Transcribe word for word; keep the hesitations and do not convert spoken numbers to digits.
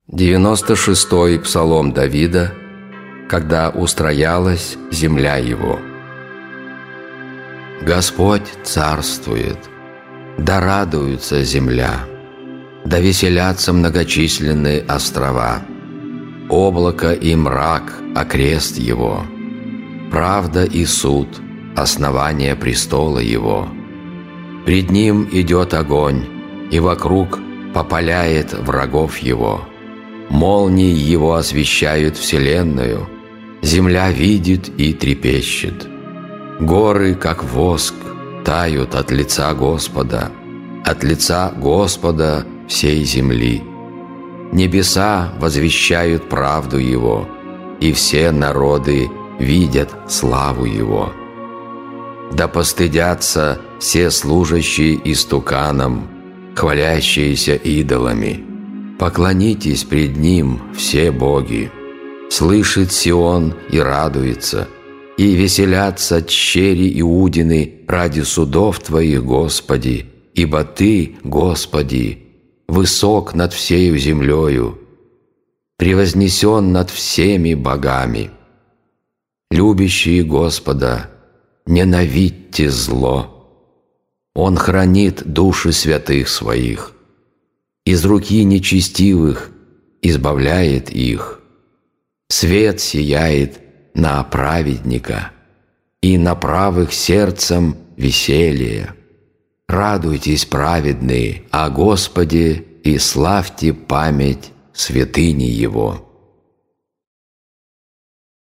девяносто шестой псалом Давида, когда устроялась земля его. Господь царствует, да радуется земля, да веселятся многочисленные острова. Облако и мрак – окрест его, правда и суд – основание престола его. Пред ним идет огонь, и вокруг попаляет врагов его. Молнии его освещают вселенную, земля видит и трепещет. Горы, как воск, тают от лица Господа, от лица Господа всей земли. Небеса возвещают правду Его, и все народы видят славу Его. Да постыдятся все служащие истуканам, хвалящиеся идолами. Поклонитесь пред Ним, все боги. Слышит Сион и радуется, и веселятся черри Иудины ради судов Твоих, Господи, ибо Ты, Господи, высок над всею землею, превознесен над всеми богами. Любящие Господа, ненавидьте зло. Он хранит души святых Своих, из руки нечестивых избавляет их. Свет сияет на праведника, и на правых сердцем веселье. Радуйтесь, праведные, о Господе, и славьте память святыни Его.